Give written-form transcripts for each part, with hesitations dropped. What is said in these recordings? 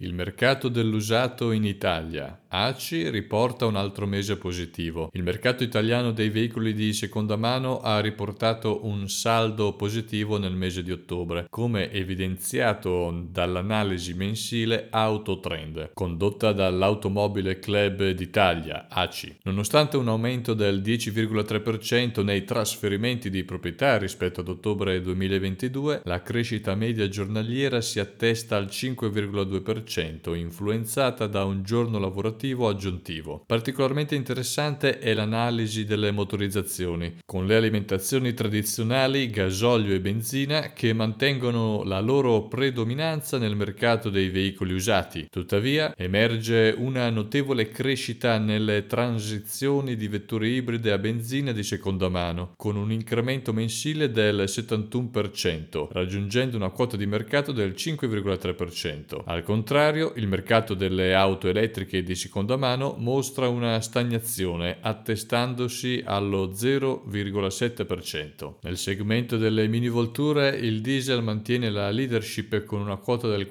Il mercato dell'usato in Italia. ACI riporta un altro mese positivo. Il mercato italiano dei veicoli di seconda mano ha riportato un saldo positivo nel mese di ottobre, come evidenziato dall'analisi mensile Autotrend, condotta dall'Automobile Club d'Italia, ACI. Nonostante un aumento del 10,3% nei trasferimenti di proprietà rispetto ad ottobre 2022, la crescita media giornaliera si attesta al 5,2%, influenzata da un giorno lavorativo aggiuntivo. Particolarmente interessante è l'analisi delle motorizzazioni, con le alimentazioni tradizionali, gasolio e benzina, che mantengono la loro predominanza nel mercato dei veicoli usati. Tuttavia, emerge una notevole crescita nelle transizioni di vetture ibride a benzina di seconda mano, con un incremento mensile del 71%, raggiungendo una quota di mercato del 5,3%. Al contrario, il mercato delle auto elettriche di seconda mano mostra una stagnazione, attestandosi allo 0,7%. Nel segmento delle minivolture, il diesel mantiene la leadership con una quota del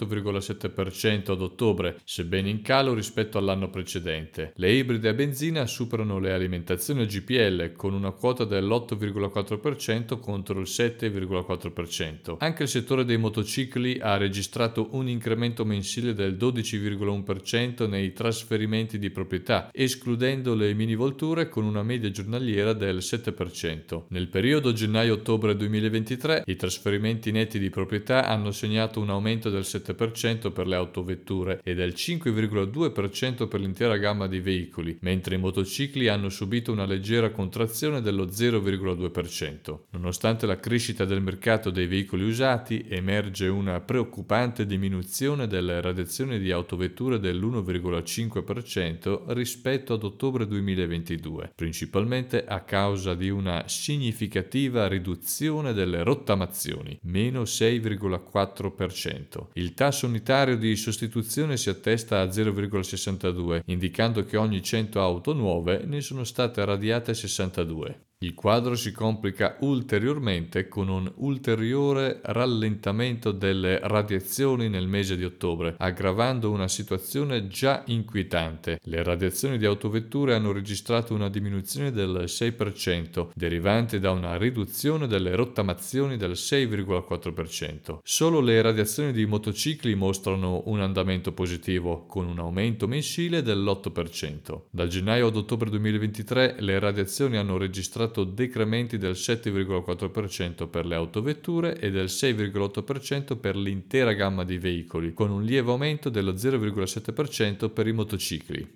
48,7% ad ottobre, sebbene in calo rispetto all'anno precedente. Le ibride a benzina superano le alimentazioni a GPL con una quota dell'8,4% contro il 7,4%. Anche il settore dei motocicli ha registrato un incremento mensile del 12,1% nei trasferimenti di proprietà, escludendo le minivolture con una media giornaliera del 7%. Nel periodo gennaio-ottobre 2023 i trasferimenti netti di proprietà hanno segnato un aumento del 7% per le autovetture e del 5,2% per l'intera gamma di veicoli, mentre i motocicli hanno subito una leggera contrazione dello 0,2%. Nonostante la crescita del mercato dei veicoli usati, emerge una preoccupante diminuzione delle radiazioni di autovetture dell'1,5% rispetto ad ottobre 2022, principalmente a causa di una significativa riduzione delle rottamazioni, meno 6,4%. Il tasso unitario di sostituzione si attesta a 0,62, indicando che ogni 100 auto nuove ne sono state radiate 62. Il quadro si complica ulteriormente con un ulteriore rallentamento delle radiazioni nel mese di ottobre, aggravando una situazione già inquietante. Le radiazioni di autovetture hanno registrato una diminuzione del 6%, derivante da una riduzione delle rottamazioni del 6,4%. Solo le radiazioni di motocicli mostrano un andamento positivo, con un aumento mensile dell'8%. Da gennaio ad ottobre 2023 le radiazioni hanno registrato decrementi del 7,4% per le autovetture e del 6,8% per l'intera gamma di veicoli, con un lieve aumento dello 0,7% per i motocicli.